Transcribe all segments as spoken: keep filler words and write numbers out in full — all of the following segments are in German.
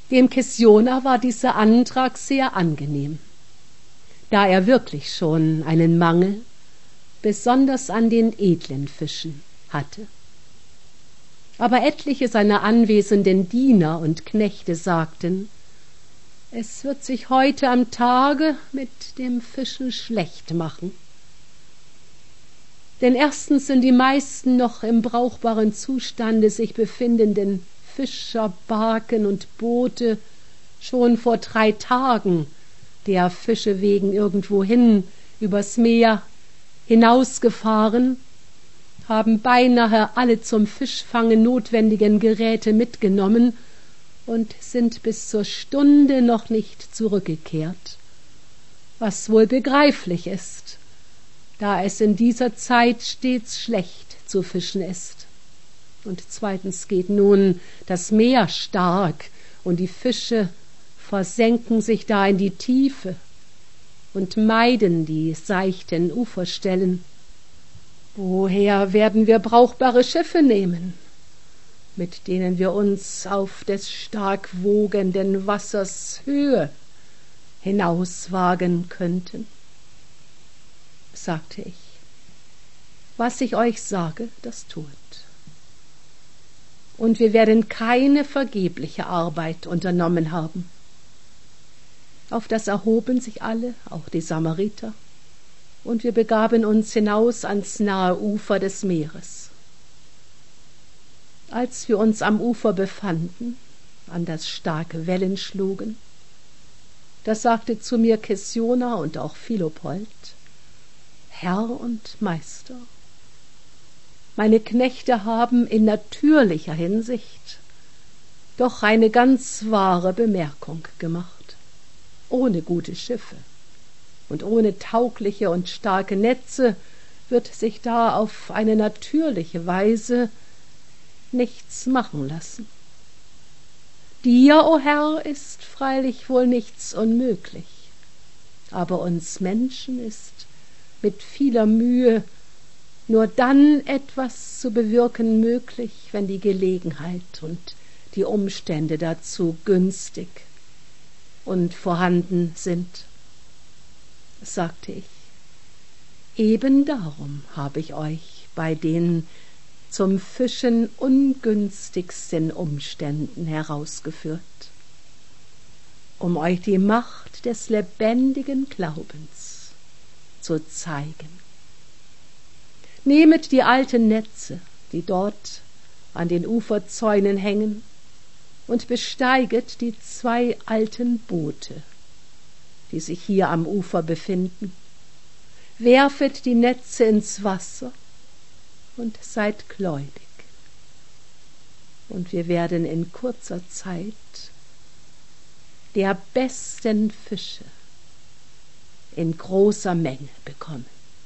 Dem Kesjona war dieser Antrag sehr angenehm, da er wirklich schon einen Mangel, besonders an den edlen Fischen, hatte. Aber etliche seiner anwesenden Diener und Knechte sagten, es wird sich heute am Tage mit dem Fischen schlecht machen. Denn erstens sind die meisten noch im brauchbaren Zustande sich befindenden Fischer, Barken und Boote schon vor drei Tagen der Fische wegen irgendwohin übers Meer hinausgefahren, haben beinahe alle zum Fischfangen notwendigen Geräte mitgenommen und sind bis zur Stunde noch nicht zurückgekehrt, was wohl begreiflich ist, da es in dieser Zeit stets schlecht zu fischen ist. Und zweitens geht nun das Meer stark, und die Fische versenken sich da in die Tiefe und meiden die seichten Uferstellen. Woher werden wir brauchbare Schiffe nehmen, mit denen wir uns auf des stark wogenden Wassers Höhe hinauswagen könnten? Sagte ich, was ich euch sage, das tut. Und wir werden keine vergebliche Arbeit unternommen haben. Auf das erhoben sich alle, auch die Samariter, und wir begaben uns hinaus ans nahe Ufer des Meeres. Als wir uns am Ufer befanden, an das starke Wellen schlugen, da sagte zu mir Kesjona und auch Philopold, Herr und Meister, meine Knechte haben in natürlicher Hinsicht doch eine ganz wahre Bemerkung gemacht. Ohne gute Schiffe und ohne taugliche und starke Netze wird sich da auf eine natürliche Weise nichts machen lassen. Dir, o Herr, ist freilich wohl nichts unmöglich, aber uns Menschen ist mit vieler Mühe nur dann etwas zu bewirken möglich, wenn die Gelegenheit und die Umstände dazu günstig und vorhanden sind, sagte ich. Eben darum habe ich euch bei den zum Fischen ungünstigsten Umständen herausgeführt, um euch die Macht des lebendigen Glaubens zu zeigen. Nehmet die alten Netze, die dort an den Uferzäunen hängen, und besteiget die zwei alten Boote, die sich hier am Ufer befinden. Werfet die Netze ins Wasser und seid gläubig. Und wir werden in kurzer Zeit der besten Fische in großer Menge bekommen.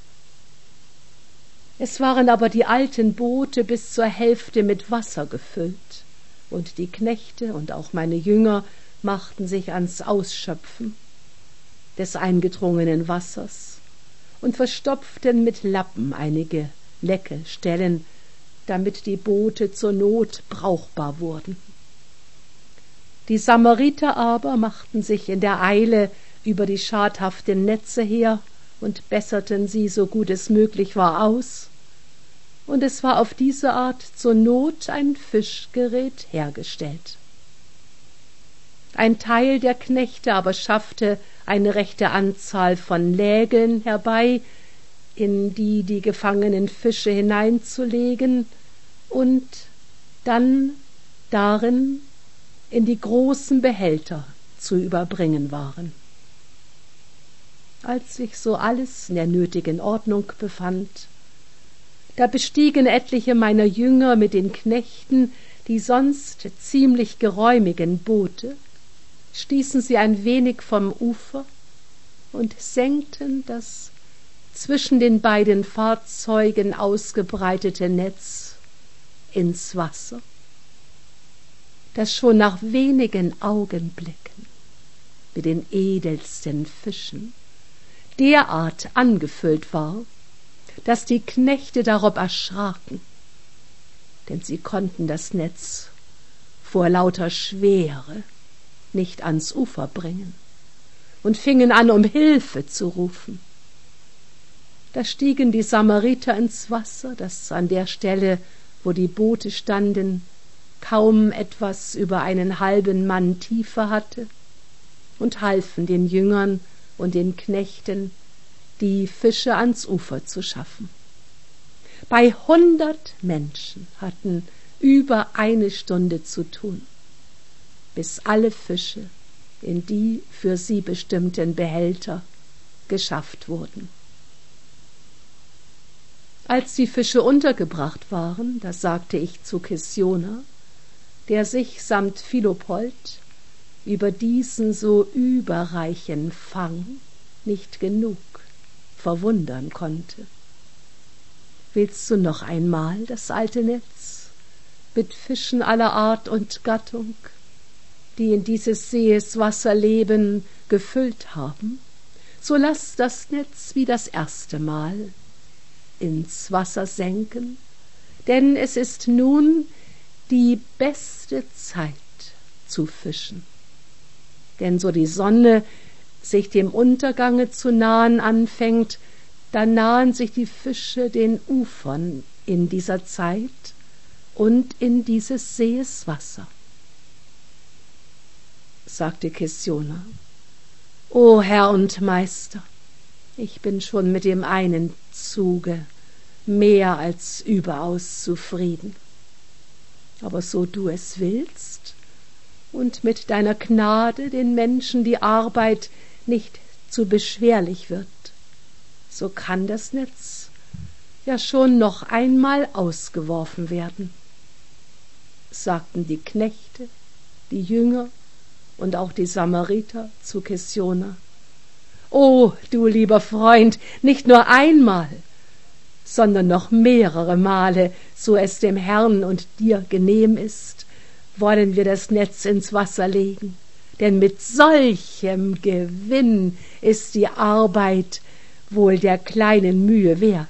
Es waren aber die alten Boote bis zur Hälfte mit Wasser gefüllt, und die Knechte und auch meine Jünger machten sich ans Ausschöpfen des eingedrungenen Wassers und verstopften mit Lappen einige lecke Stellen, damit die Boote zur Not brauchbar wurden. Die Samariter aber machten sich in der Eile über die schadhaften Netze her und besserten sie, so gut es möglich war, aus, und es war auf diese Art zur Not ein Fischgerät hergestellt. Ein Teil der Knechte aber schaffte eine rechte Anzahl von Lägeln herbei, in die die gefangenen Fische hineinzulegen und dann darin in die großen Behälter zu überbringen waren. Als sich so alles in der nötigen Ordnung befand, da bestiegen etliche meiner Jünger mit den Knechten die sonst ziemlich geräumigen Boote, stießen sie ein wenig vom Ufer und senkten das zwischen den beiden Fahrzeugen ausgebreitete Netz ins Wasser, das schon nach wenigen Augenblicken mit den edelsten Fischen derart angefüllt war, dass die Knechte darob erschraken, denn sie konnten das Netz vor lauter Schwere nicht ans Ufer bringen und fingen an, um Hilfe zu rufen. Da stiegen die Samariter ins Wasser, das an der Stelle, wo die Boote standen, kaum etwas über einen halben Mann Tiefe hatte, und halfen den Jüngern und den Knechten, die Fische ans Ufer zu schaffen. Bei hundert Menschen hatten über eine Stunde zu tun, bis alle Fische in die für sie bestimmten Behälter geschafft wurden. Als die Fische untergebracht waren, da sagte ich zu Kessiona, der sich samt Philopold über diesen so überreichen Fang nicht genug verwundern konnte: Willst du noch einmal das alte Netz mit Fischen aller Art und Gattung, die in dieses Sees Wasser leben, gefüllt haben? So lass das Netz wie das erste Mal ins Wasser senken, denn es ist nun die beste Zeit zu fischen. Denn so die Sonne sich dem Untergange zu nahen anfängt, da nahen sich die Fische den Ufern in dieser Zeit und in dieses Sees Wasser. Sagte Kessiona: O Herr und Meister, ich bin schon mit dem einen Zuge mehr als überaus zufrieden. Aber so du es willst und mit deiner Gnade den Menschen die Arbeit nicht zu beschwerlich wird, so kann das Netz ja schon noch einmal ausgeworfen werden. Sagten die Knechte, die Jünger und auch die Samariter zu Kessiona: O, du lieber Freund, nicht nur einmal, sondern noch mehrere Male, so es dem Herrn und dir genehm ist, wollen wir das Netz ins Wasser legen, denn mit solchem Gewinn ist die Arbeit wohl der kleinen Mühe wert.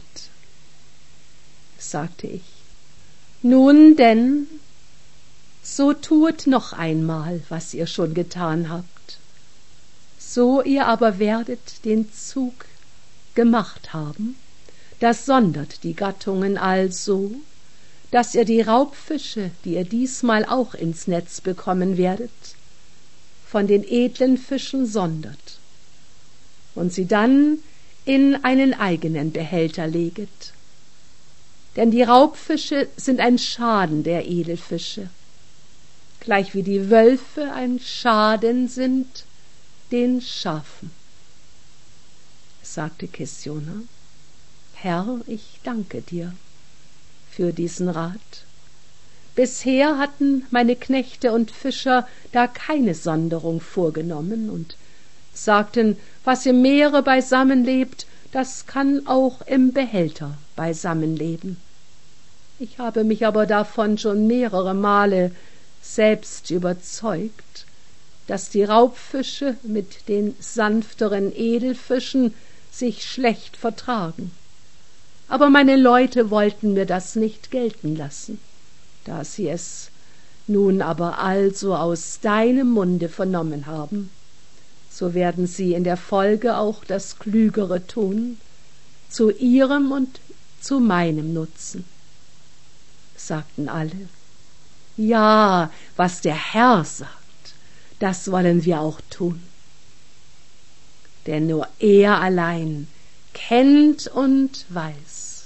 Sagte ich: Nun denn, so tuet noch einmal, was ihr schon getan habt. So ihr aber werdet den Zug gemacht haben, das sondert die Gattungen also, dass ihr die Raubfische, die ihr diesmal auch ins Netz bekommen werdet, von den edlen Fischen sondert und sie dann in einen eigenen Behälter leget. Denn die Raubfische sind ein Schaden der Edelfische, gleich wie die Wölfe ein Schaden sind den Schafen. Sagte Kessiona: Herr, ich danke dir für diesen Rat. Bisher hatten meine Knechte und Fischer da keine Sonderung vorgenommen und sagten, was im Meere beisammen lebt, das kann auch im Behälter beisammen leben. Ich habe mich aber davon schon mehrere Male selbst überzeugt, dass die Raubfische mit den sanfteren Edelfischen sich schlecht vertragen. Aber meine Leute wollten mir das nicht gelten lassen. Da sie es nun aber also aus deinem Munde vernommen haben, so werden sie in der Folge auch das Klügere tun, zu ihrem und zu meinem Nutzen. Sagten alle: Ja, was der Herr sagt, das wollen wir auch tun. Denn nur er allein kennt und weiß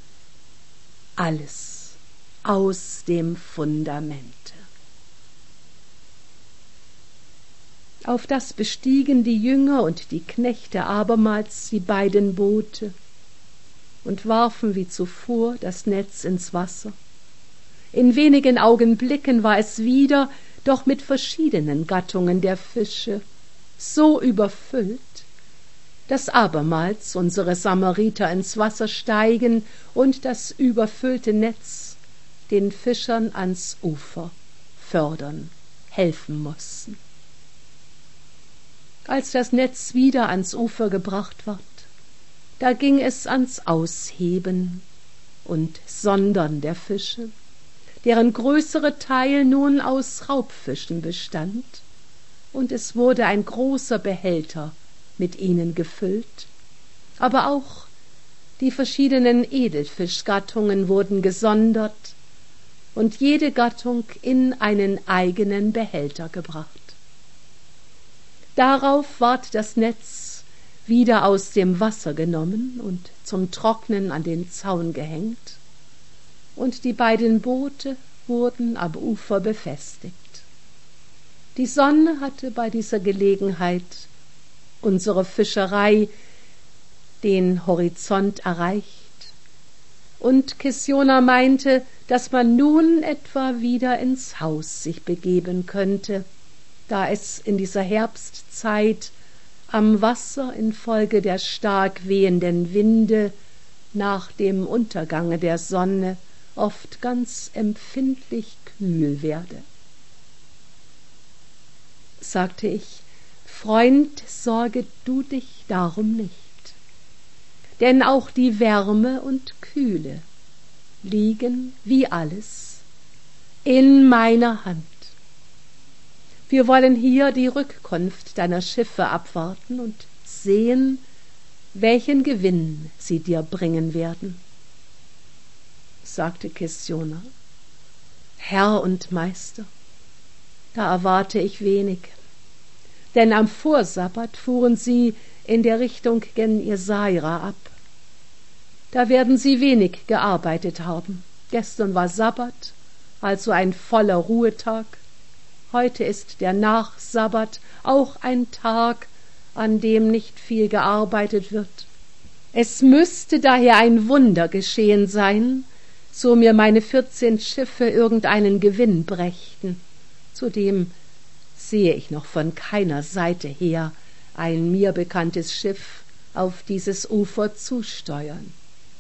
alles aus dem Fundamente. Auf das bestiegen die Jünger und die Knechte abermals die beiden Boote und warfen wie zuvor das Netz ins Wasser. In wenigen Augenblicken war es wieder, doch mit verschiedenen Gattungen der Fische, so überfüllt, dass abermals unsere Samariter ins Wasser steigen und das überfüllte Netz den Fischern ans Ufer fördern, helfen mussten. Als das Netz wieder ans Ufer gebracht ward, da ging es ans Ausheben und Sondern der Fische, deren größere Teil nun aus Raubfischen bestand, und es wurde ein großer Behälter mit ihnen gefüllt, aber auch die verschiedenen Edelfischgattungen wurden gesondert und jede Gattung in einen eigenen Behälter gebracht. Darauf ward das Netz wieder aus dem Wasser genommen und zum Trocknen an den Zaun gehängt, und die beiden Boote wurden am Ufer befestigt. Die Sonne hatte bei dieser Gelegenheit unsere Fischerei den Horizont erreicht, und Kessiona meinte, dass man nun etwa wieder ins Haus sich begeben könnte, da es in dieser Herbstzeit am Wasser infolge der stark wehenden Winde nach dem Untergange der Sonne oft ganz empfindlich kühl werde. Sagte ich, Freund, sorge du dich darum nicht, denn auch die Wärme und Kühle liegen, wie alles, in meiner Hand. Wir wollen hier die Rückkunft deiner Schiffe abwarten und sehen, welchen Gewinn sie dir bringen werden. Sagte Kessiona, Herr und Meister, da erwarte ich wenig, denn am Vorsabbat fuhren sie in der Richtung gen Jesaira ab. Da werden sie wenig gearbeitet haben. Gestern war Sabbat, also ein voller Ruhetag. Heute ist der Nachsabbat, auch ein Tag, an dem nicht viel gearbeitet wird. Es müsste daher ein Wunder geschehen sein, so mir meine vierzehn Schiffe irgendeinen Gewinn brächten. Zudem sehe ich noch von keiner Seite her ein mir bekanntes Schiff auf dieses Ufer zusteuern.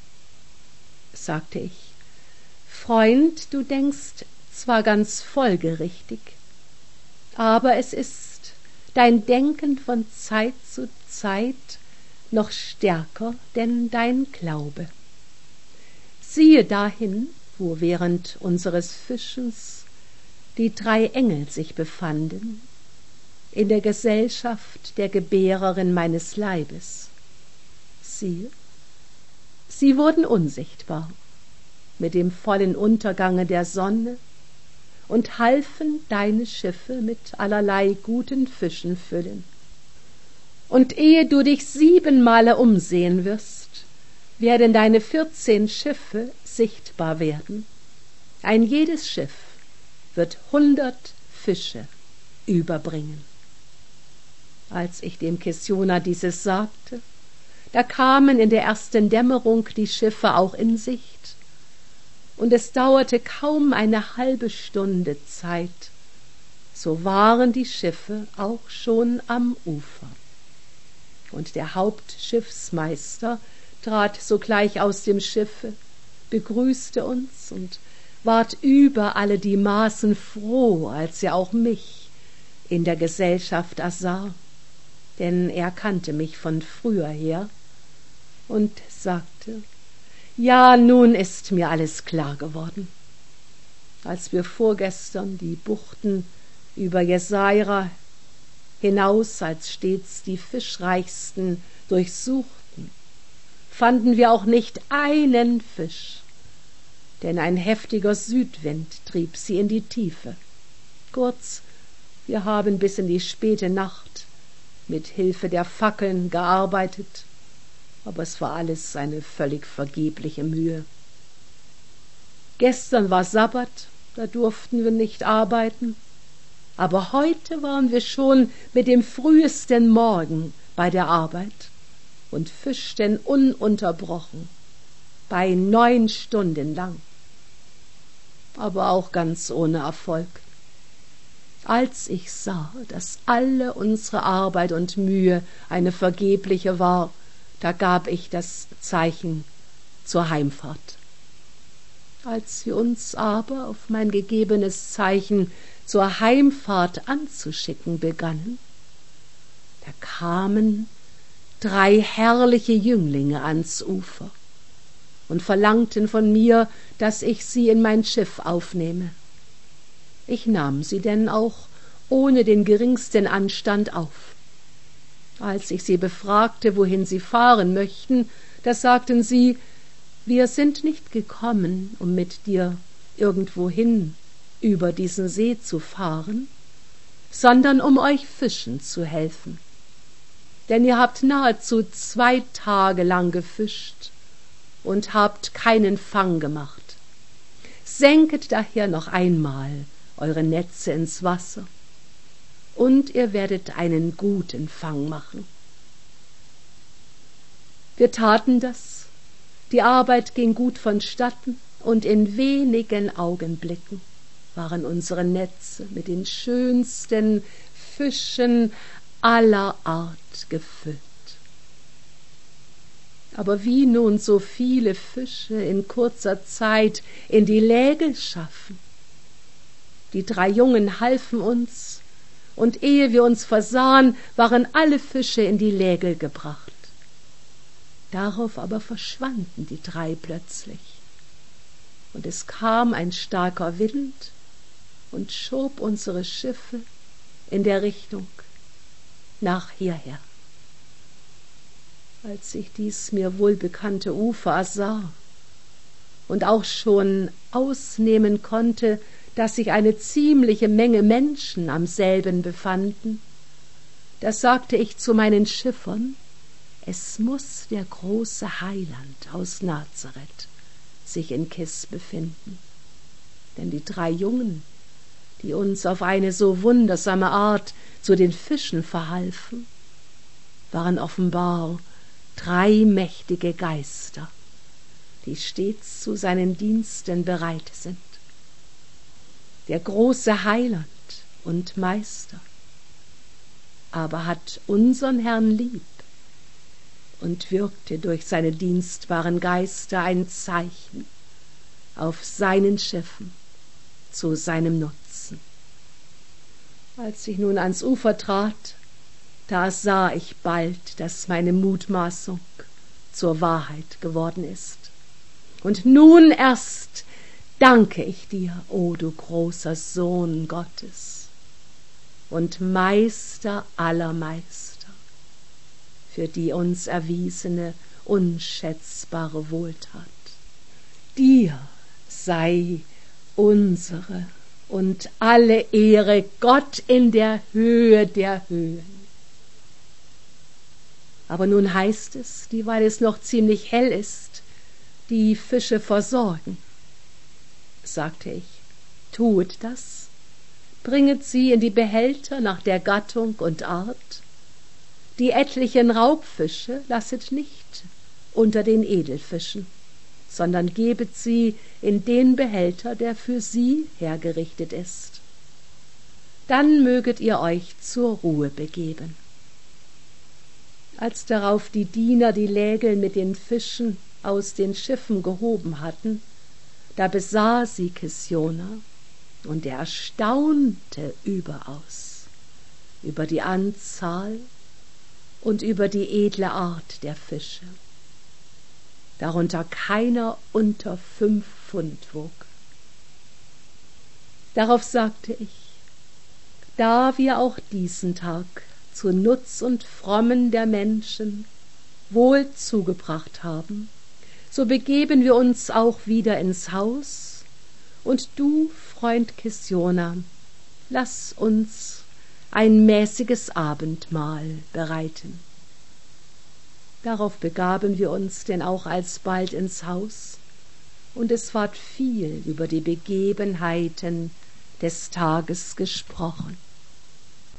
Sagte ich, Freund, du denkst zwar ganz folgerichtig, aber es ist dein Denken von Zeit zu Zeit noch stärker denn dein Glaube. Siehe dahin, wo während unseres Fischens die drei Engel sich befanden, in der Gesellschaft der Gebärerin meines Leibes. Siehe, sie wurden unsichtbar mit dem vollen Untergange der Sonne und halfen deine Schiffe mit allerlei guten Fischen füllen. Und ehe du dich sieben Male umsehen wirst, werden deine vierzehn Schiffe sichtbar werden. Ein jedes Schiff wird hundert Fische überbringen. Als ich dem Kessiona dieses sagte, da kamen in der ersten Dämmerung die Schiffe auch in Sicht, und es dauerte kaum eine halbe Stunde Zeit, so waren die Schiffe auch schon am Ufer. Und der Hauptschiffsmeister trat sogleich aus dem Schiffe, begrüßte uns und ward über alle die Maßen froh, als er auch mich in der Gesellschaft ersah, denn er kannte mich von früher her, und sagte, ja, nun ist mir alles klar geworden. Als wir vorgestern die Buchten über Jesaira hinaus als stets die fischreichsten durchsuchten, fanden wir auch nicht einen Fisch, denn ein heftiger Südwind trieb sie in die Tiefe. Kurz, wir haben bis in die späte Nacht mit Hilfe der Fackeln gearbeitet, aber es war alles eine völlig vergebliche Mühe. Gestern war Sabbat, da durften wir nicht arbeiten, aber heute waren wir schon mit dem frühesten Morgen bei der Arbeit und fischten ununterbrochen, bei neun Stunden lang, aber auch ganz ohne Erfolg. Als ich sah, dass alle unsere Arbeit und Mühe eine vergebliche war, da gab ich das Zeichen zur Heimfahrt. Als wir uns aber auf mein gegebenes Zeichen zur Heimfahrt anzuschicken begannen, da kamen drei herrliche Jünglinge ans Ufer und verlangten von mir, dass ich sie in mein Schiff aufnehme. Ich nahm sie denn auch ohne den geringsten Anstand auf. Als ich sie befragte, wohin sie fahren möchten, da sagten sie, wir sind nicht gekommen, um mit dir irgendwohin über diesen See zu fahren, sondern um euch fischen zu helfen. Denn ihr habt nahezu zwei Tage lang gefischt und habt keinen Fang gemacht. Senket daher noch einmal eure Netze ins Wasser, und ihr werdet einen guten Fang machen. Wir taten das, die Arbeit ging gut vonstatten, und in wenigen Augenblicken waren unsere Netze mit den schönsten Fischen aller Art gefüllt. Aber wie nun so viele Fische in kurzer Zeit in die Lägel schaffen? Die drei Jungen halfen uns, und ehe wir uns versahen, waren alle Fische in die Lägel gebracht. Darauf aber verschwanden die drei plötzlich, und es kam ein starker Wind und schob unsere Schiffe in der Richtung nach hierher. Als ich dies mir wohlbekannte Ufer sah und auch schon ausnehmen konnte, dass sich eine ziemliche Menge Menschen am selben befanden, da sagte ich zu meinen Schiffern, es muß der große Heiland aus Nazareth sich in Kis befinden. Denn die drei Jungen, die uns auf eine so wundersame Art zu den Fischen verhalfen, waren offenbar drei mächtige Geister, die stets zu seinen Diensten bereit sind. Der große Heiland und Meister aber hat unsern Herrn lieb und wirkte durch seine dienstbaren Geister ein Zeichen auf seinen Schiffen zu seinem Nutzen. Als ich nun ans Ufer trat, da sah ich bald, dass meine Mutmaßung zur Wahrheit geworden ist. Und nun erst danke ich dir, o du großer Sohn Gottes und Meister aller Meister, für die uns erwiesene unschätzbare Wohltat. Dir sei unsere und alle Ehre, Gott in der Höhe der Höhen. Aber nun heißt es, dieweil es noch ziemlich hell ist, die Fische versorgen. Sagte ich, tuet das, bringet sie in die Behälter nach der Gattung und Art. Die etlichen Raubfische lasset nicht unter den Edelfischen, sondern gebet sie in den Behälter, der für sie hergerichtet ist. Dann möget ihr euch zur Ruhe begeben. Als darauf die Diener die Lägel mit den Fischen aus den Schiffen gehoben hatten, da besah sie Kisjona, und er erstaunte überaus über die Anzahl und über die edle Art der Fische, darunter keiner unter fünf Pfund wog. Darauf sagte ich, da wir auch diesen Tag zu Nutz und Frommen der Menschen wohl zugebracht haben, so begeben wir uns auch wieder ins Haus, und du, Freund Kisjona, lass uns ein mäßiges Abendmahl bereiten. Darauf begaben wir uns denn auch alsbald ins Haus, und es ward viel über die Begebenheiten des Tages gesprochen.